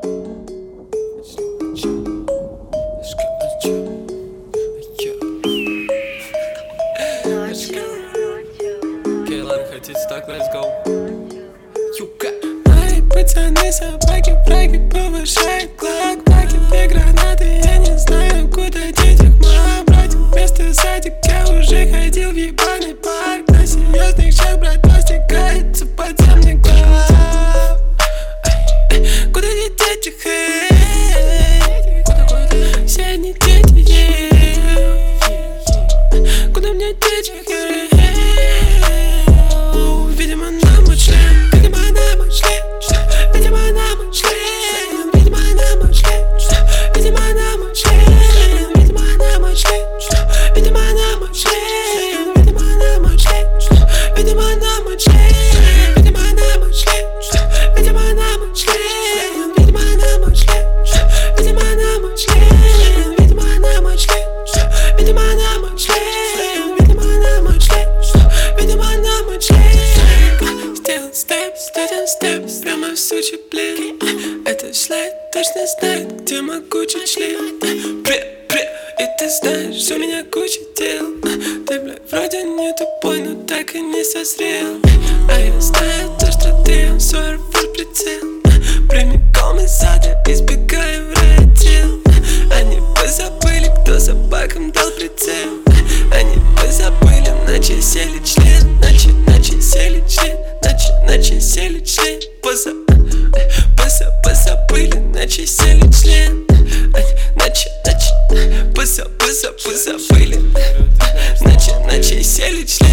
Так, let's go. Мои пацаны, собаки, фраги, повышают клак. Таки две гранаты, я не знаю, куда деть их. Моя братья, вместо садик, я уже ходил в ебаный парк. На серьезных щах, брат, растекается подземный клуб. Куда деть их, все они дети, куда мне деть их? Видимо, нам ушли, видимо, нам ушли, видимо, нам ушли, видимо, нам ушли, видимо, нам ушли, видимо, нам ушли, видимо, нам ушли, видимо, нам ушли, видимо, нам ушли, видимо, нам ушли, видимо, нам ушли, видимо, нам ушли, видимо, нам ушли, видимо, нам ушли, видимо, нам ушли, видимо, нам ушли, видимо, нам ушли. Степ, прямо в сучий плен. Этот шлейф точно знает, где могучий член. И ты знаешь, что у меня куча дел. Ты, бля, вроде не тупой, но так и не созрел. А я знаю то, что ты свой фулл прицел. Прямиком из ада, избегаю в райотдел. Они позабыли, кто собакам дал прицел. Они позабыли, наче сели член. Наче сели член. Наче сели член. Позабыли, наче сели член. Позабыли, наче сели член.